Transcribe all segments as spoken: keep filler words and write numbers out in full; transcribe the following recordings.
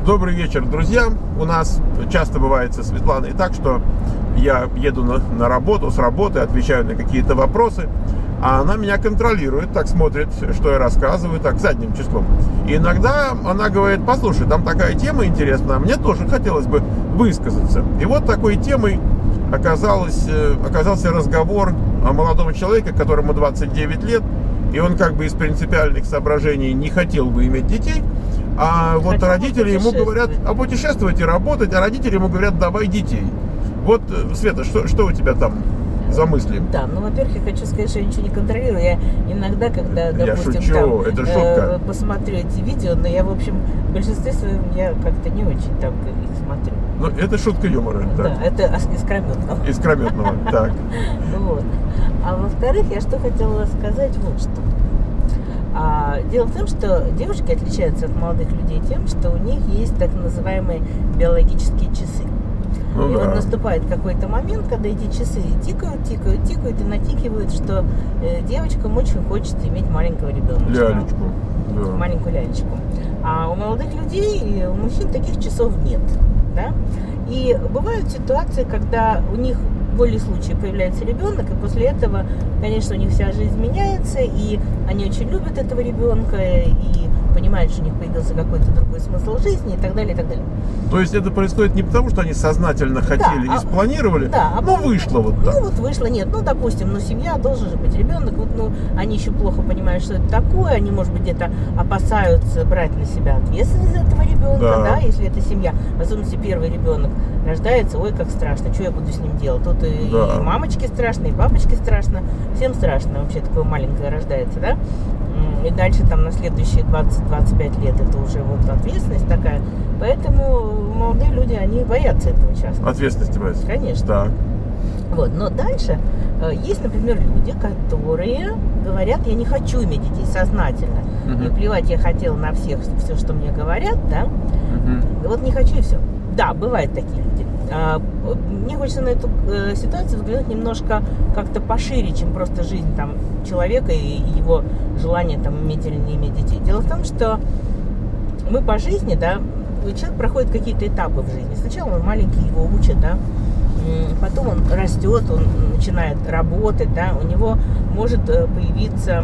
Добрый вечер, друзья. У нас часто бывает со Светланой так, что я еду на, на работу, с работы, отвечаю на какие-то вопросы, а она меня контролирует, так смотрит, что я рассказываю, так задним числом. И иногда она говорит: послушай, там такая тема интересная, а мне тоже хотелось бы высказаться. И вот такой темой оказалось, оказался разговор о молодом человеке, которому двадцать девять лет, и он как бы из принципиальных соображений не хотел бы иметь детей. А вот родители ему говорят: а путешествовать и работать, а родители ему говорят: давай детей. Вот, Света, что, что у тебя там за мысли? Да, ну, во-первых, я хочу сказать, что я ничего не контролирую. Я иногда, когда, допустим, я шучу, там, это шутка. Э, посмотрю эти видео, но я, в общем, в большинстве своем я как-то не очень там их смотрю. Ну, это шутка юмора. Да, это искрометного. Искрометного, так. Вот. А во-вторых, я что хотела сказать вот что. А, дело в том, что девушки отличаются от молодых людей тем, что у них есть так называемые биологические часы. Ну, и да. вот наступает какой-то момент, когда эти часы тикают, тикают, тикают и натикивают, что э, девочкам очень хочется иметь маленького ребенка. Лялечку. Да. Маленькую лялечку. А у молодых людей, у мужчин таких часов нет. Да? И бывают ситуации, когда у них волей случая появляется ребенок, и после этого, конечно, у них вся жизнь меняется, и они очень любят этого ребенка, и понимают, что у них появился какой-то другой смысл жизни, и так далее, и так далее. То есть это происходит не потому, что они сознательно хотели да, и спланировали, да, а но вышло вот так. Ну вот вышло, нет, ну допустим, ну семья, должен же быть ребенок, вот, ну они еще плохо понимают, что это такое, они, может быть, где-то опасаются брать на себя ответственность за этого ребенка, да. да, если это семья, в особенности первый ребенок рождается, ой, как страшно, что я буду с ним делать, тут и, да. и мамочке страшно, и папочке страшно, всем страшно, вообще такое маленькое рождается, да, и дальше там на следующие двадцать-двадцать пять лет это уже вот ответственность такая, поэтому молодые люди, они боятся этого часто. Ответственности боятся? Конечно. Так. Вот, но дальше э, есть, например, люди, которые говорят: я не хочу иметь детей сознательно, угу. и плевать я хотела на всех, все, что мне говорят, да, угу. вот не хочу и все. Да, бывают такие люди. А, мне хочется на эту э, ситуацию взглянуть немножко как-то пошире, чем просто жизнь там человека и его желание там иметь или не иметь детей. Дело в том, что мы по жизни, да, человек проходит какие-то этапы в жизни. Сначала он маленький, его учат, да, потом он растет, он начинает работать, да, у него может появиться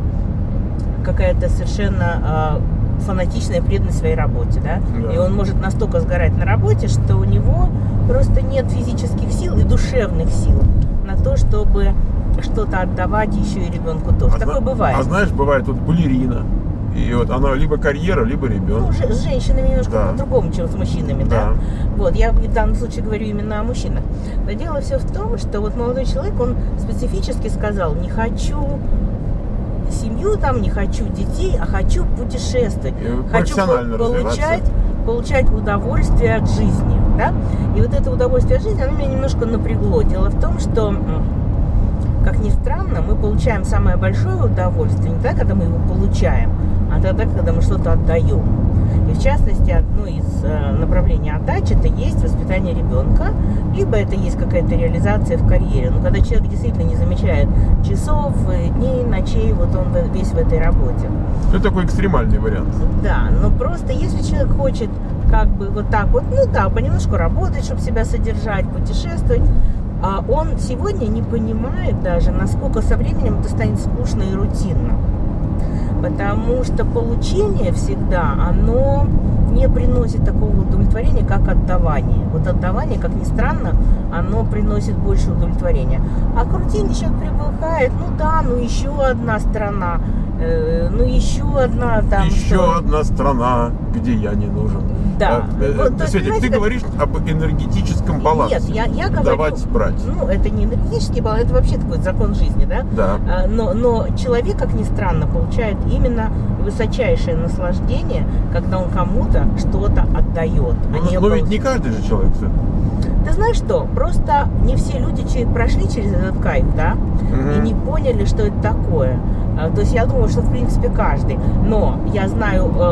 какая-то совершенно фанатичная преданность своей работе, да? Да, и он может настолько сгорать на работе, что у него просто нет физических сил и душевных сил на то, чтобы что-то отдавать еще и ребенку тоже. А такое бывает. А знаешь, бывает вот балерина. И вот она либо карьера, либо ребенок. Ну, с женщинами немножко да. по-другому, чем с мужчинами, да. да. Вот, я в данном случае говорю именно о мужчинах. Но дело все в том, что вот молодой человек, он специфически сказал: не хочу семью, там, не хочу детей, а хочу путешествовать. И хочу получать, получать удовольствие от жизни, да. И вот это удовольствие от жизни, оно меня немножко напрягло. Дело в том, что, как ни странно, мы получаем самое большое удовольствие не тогда, когда мы его получаем, а тогда, когда мы что-то отдаем. И в частности, одно из э, направлений отдачи — это есть воспитание ребенка, либо это есть какая-то реализация в карьере. Но когда человек действительно не замечает часов, дней, ночей, вот он весь в этой работе. Это такой экстремальный вариант. Да, но просто если человек хочет как бы вот так вот, ну да, понемножку работать, чтобы себя содержать, путешествовать, а он сегодня не понимает даже, насколько со временем это станет скучно и рутинно. Потому что получение всегда, оно не приносит такого удовлетворения, как отдавание. Вот отдавание, как ни странно, оно приносит больше удовлетворения. А к рутине человек привыкает: ну да, ну еще одна страна, э, ну еще одна там... Еще что... одна страна, где я не нужен. Да. А, вот, Светик, ты как... говоришь об энергетическом балансе. Нет, я, я говорю... Давать, брать. Ну, это не энергетический баланс, это вообще такой закон жизни, да? Да. А, но, но человек, как ни странно, получает именно высочайшее наслаждение, когда он кому-то что-то отдает. Но, а но ведь не каждый же человек. Ты знаешь что? Просто не все люди прошли через этот кайф, да? Угу. И не поняли, что это такое. То есть я думаю, что в принципе каждый. Но я знаю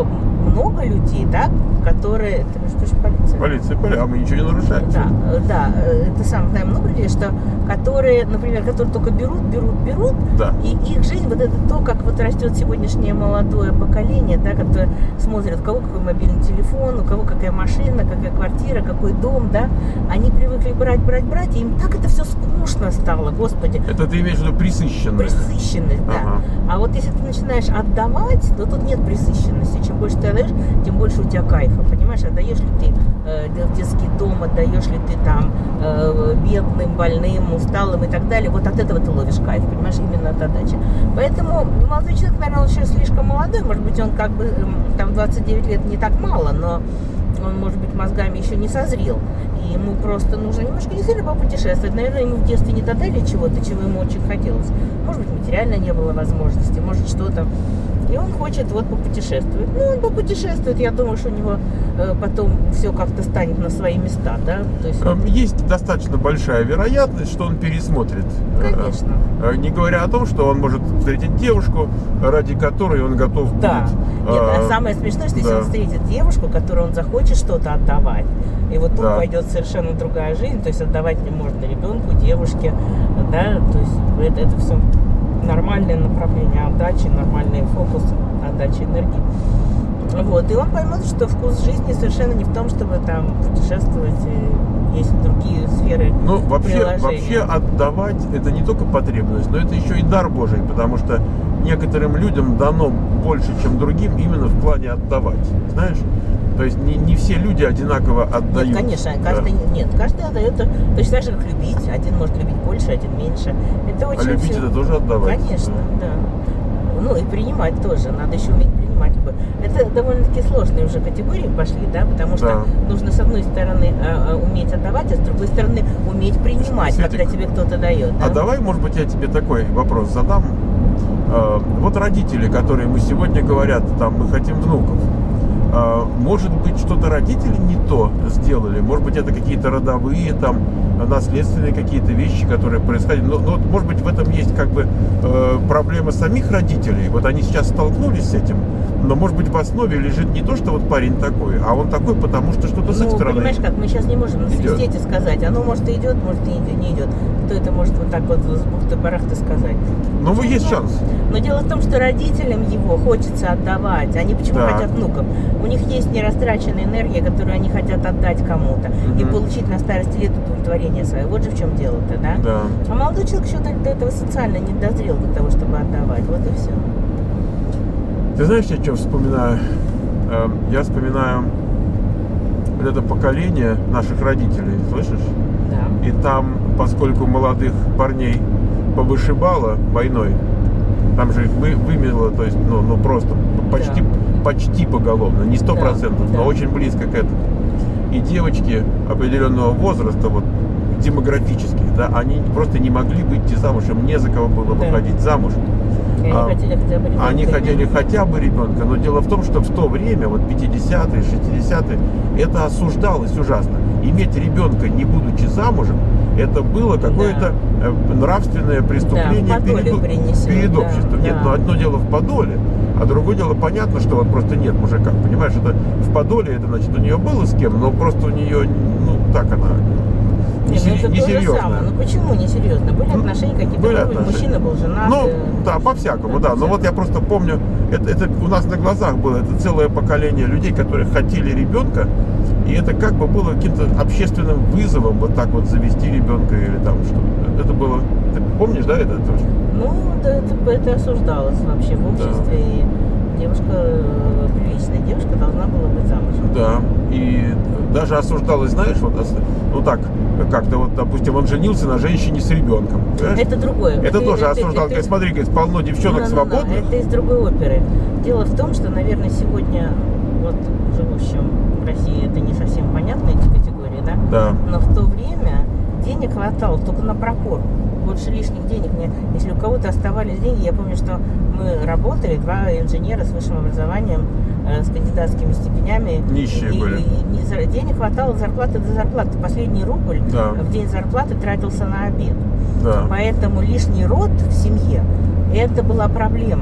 много людей, да, которые... Это что же полиция? Полиция, полиция, а мы ничего не нарушаем. Да, да, это самое, знаем много людей, что, которые, например, которые только берут, берут, берут, да. И их жизнь, вот это то, как вот растет сегодняшнее молодое поколение, да, которое смотрит, у кого какой мобильный телефон, у кого какая машина, какая квартира, какой дом, да, они привыкли брать, брать, брать, и им так это все скучно стало, господи. Это ты имеешь в виду пресыщенность? Пресыщенность, да. Ага. А вот если ты начинаешь отдавать, то тут нет пресыщенности. Чем больше ты отдаешь, тем больше у тебя кайфа, понимаешь? Отдаешь ли ты э, в детский дом, отдаешь ли ты там э, бедным, больным, усталым и так далее. Вот от этого ты ловишь кайф, понимаешь, именно от отдачи. Поэтому молодой человек, наверное, он еще слишком молодой, может быть, он как бы э, там двадцать девять лет не так мало, но он, может быть, мозгами еще не созрел. И ему просто нужно немножко действительно попутешествовать. Наверное, ему в детстве не додали чего-то, чего ему очень хотелось. Может быть, материально не было возможности, может, что-то. И он хочет вот попутешествовать. Ну, он попутешествует, я думаю, что у него э, потом все как-то станет на свои места, да? То есть, есть достаточно большая вероятность, что он пересмотрит. Конечно. Э, не говоря о том, что он может встретить девушку, ради которой он готов будет. Да. Нет, а самое смешное, что если да. он встретит девушку, которой он захочет что-то отдавать, и вот тут да. пойдет совершенно другая жизнь, то есть отдавать не можно ребенку, девушке, да, то есть это, это все нормальное направление отдачи, нормальный фокус отдачи энергии. Вот, и он поймет, что вкус жизни совершенно не в том, чтобы там путешествовать, и есть другие сферы. Ну, вообще, вообще отдавать это не только потребность, но это еще и дар Божий, потому что некоторым людям дано больше, чем другим, именно в плане отдавать, знаешь? То есть не, не все люди одинаково отдают. Нет, конечно, каждый, да. нет, каждый отдает точно так же, как любить. Один может любить больше, один меньше. Это очень а любить все... это тоже отдавать? Конечно, да. Ну и принимать тоже. Надо еще уметь принимать. Это довольно-таки сложные уже категории пошли, да, потому что да. нужно с одной стороны уметь отдавать, а с другой стороны уметь принимать, Светик, когда тебе кто-то дает. Да? А давай, может быть, я тебе такой вопрос задам. Вот родители, которые мы сегодня говорят, там, мы хотим внуков. Может быть, что-то родители не то сделали, может быть, это какие-то родовые, там, наследственные какие-то вещи, которые происходили. Но, но может быть, в этом есть как бы э, проблема самих родителей. Вот они сейчас столкнулись с этим, но, может быть, в основе лежит не то, что вот парень такой, а он такой, потому что что-то ну, с их стороны. Понимаешь, как мы сейчас не можем на свистете сказать, оно может и идет, может и не идет. Кто это может вот так вот с бухты-барахты сказать? Ну, вы есть шанс. Но дело в том, что родителям его хочется отдавать. Они почему да. хотят внукам? У них есть нерастраченная энергия, которую они хотят отдать кому-то угу. и получить на старости лет удовлетворение свое. Вот же в чем дело-то, да? да? А молодой человек еще до этого социально не дозрел до того, чтобы отдавать. Вот и все. Ты знаешь, я что вспоминаю? Я вспоминаю вот это поколение наших родителей, слышишь? Да. И там, поскольку молодых парней повышибало войной, там же их вы, вымело, то есть, ну, ну просто почти, да. почти поголовно, не сто процентов, да, но да. очень близко к этому. И девочки определенного возраста, вот демографических, да, они просто не могли выйти замуж, им не за кого было да. выходить замуж. Они, а, хотели, хотя бы ребенка, они хотели хотя бы ребенка, но дело в том, что в то время, вот пятидесятые, шестидесятые, это осуждалось ужасно. Иметь ребенка, не будучи замужем, это было какое-то да. нравственное преступление да, перед, принесет, перед да, обществом. Да. Нет, но одно дело в подоле, а другое дело понятно, что вот просто нет мужика. Понимаешь, это в подоле, это значит, у нее было с кем, но просто у нее, ну, так она... Не, ну это то же самое. Ну почему несерьезно? Были отношения какие-то, были отношения. Мужчина был женат. Ну, и... да, по-всякому, да. по-всякому. Но вот я просто помню, это, это у нас на глазах было, это целое поколение людей, которые хотели ребенка, и это как бы было каким-то общественным вызовом вот так вот завести ребенка или там что-то. Это было, ты помнишь, да, это тоже? Ну, да, это, это осуждалось вообще в обществе, да. И девушка, приличная девушка должна была быть замужем. Да, и даже осуждалось, знаешь, вот, ну так, как-то вот, допустим, он женился на женщине с ребенком. Понимаешь? Это другое. Это, это тоже это, осуждалось. Это, смотри, говорит, полно девчонок ну, свободных. Ну, ну, это из другой оперы. Дело в том, что, наверное, сегодня вот живущим в России это не совсем понятно, эти категории, да? Да. Но в то время денег хватало только на прокорм. Больше лишних денег не... Если у кого-то оставались деньги, я помню, что мы работали, два инженера с высшим образованием, э, с кандидатскими степенями. Нищие и, были. И, и, денег хватало от зарплаты до зарплаты. Последний рубль да. в день зарплаты тратился на обед. Да. Поэтому лишний род в семье, это была проблема.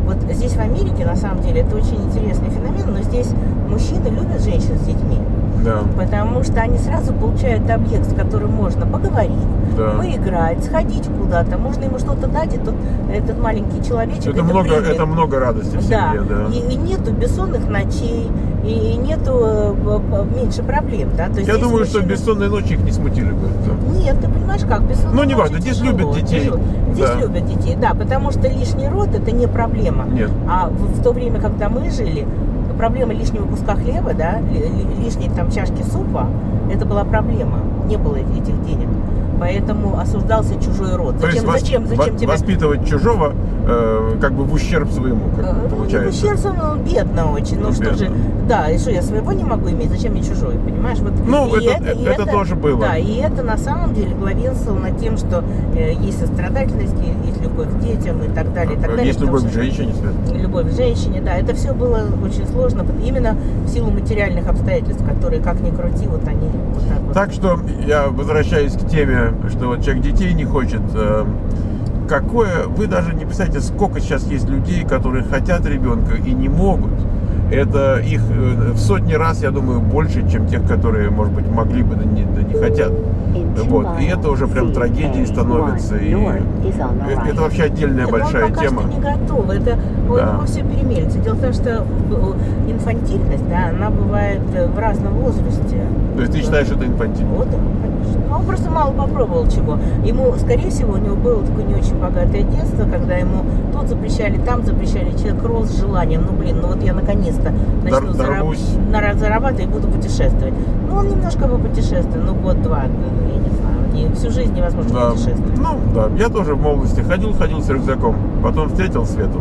Вот здесь в Америке, на самом деле, это очень интересный феномен, но здесь мужчины любят женщин с детьми. Да. Потому что они сразу получают объект, с которым можно поговорить, да. поиграть, сходить куда-то. Можно ему что-то дать, и тот, этот маленький человечек это, это много, примет. это много радости в да. семье. Да. И, и нету бессонных ночей, и нету меньше проблем. Да? То есть Я думаю, мужчины... что бессонные ночи их не смутили бы. Да. Нет, ты понимаешь как, бессонные Ну, не ночи важно, здесь тяжело, любят детей. Тяжело. Здесь Да. любят детей, да, потому что лишний рот это не проблема. Нет. А в, в то время, когда мы жили, проблема лишнего куска хлеба, да, лишней там чашки супа, это была проблема. Не было этих денег. Поэтому осуждался чужой род. То Зачем, есть зачем, зачем тебе... воспитывать чужого э, как бы в ущерб своему, как Ну, получается. ущерб своему бедно очень. Ну, Ну, что бедно. же, да, и что, я своего не могу иметь, зачем мне чужой, понимаешь? Вот, Ну, и это, это, это тоже было. Да, и это на самом деле главенствовало над тем, что э, есть сострадательность, есть любовь к детям и так далее. И так далее Есть потому любовь к что- женщине, Свет. Любовь к женщине, да, это все было очень сложно, именно в силу материальных обстоятельств, которые, как ни крути, вот они вот так вот. Так что я возвращаюсь к теме, что вот человек детей не хочет. э, Какое, вы даже не представляете, сколько сейчас есть людей, которые хотят ребенка и не могут. Это их э, в сотни раз, я думаю, больше, чем тех, которые, может быть, могли бы, да не, да не хотят. Вот. И это уже прям трагедией становится. И э, это вообще отдельная Нет, большая он пока тема. что не готов. Это у Да. него все перемелится. Дело в том, что э, инфантильность, да, она бывает э, в разном возрасте. То есть ты считаешь, что это инфантильно? Вот, да, конечно. Ну, он просто мало попробовал чего. Ему, скорее всего, у него было такое не очень богатое детство, когда ему тут запрещали, там запрещали. Человек рос с желанием, ну, блин, ну вот я наконец-то начну Дор- дорвусь. зараб- зарабатывать и буду путешествовать. Ну, он немножко попутешествует, ну, год-два, я не знаю. Не, всю жизнь невозможно Да. путешествовать. Ну, да. Я тоже в молодости ходил, ходил с рюкзаком. Потом встретил Свету.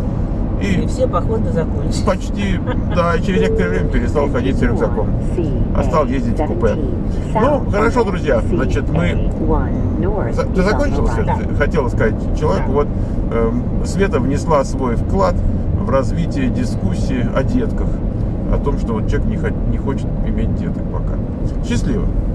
И И все походы закончились. почти, да, через некоторое время перестал ходить с рюкзаком. А стал ездить в купе. Ну, хорошо, друзья, значит, мы... За- Ты закончил, Свет? Да. Ты хотела сказать человеку, Да. вот эм, Света внесла свой вклад в развитие дискуссии о детках. О том, что вот человек не, хо- не хочет иметь деток пока. Счастливо.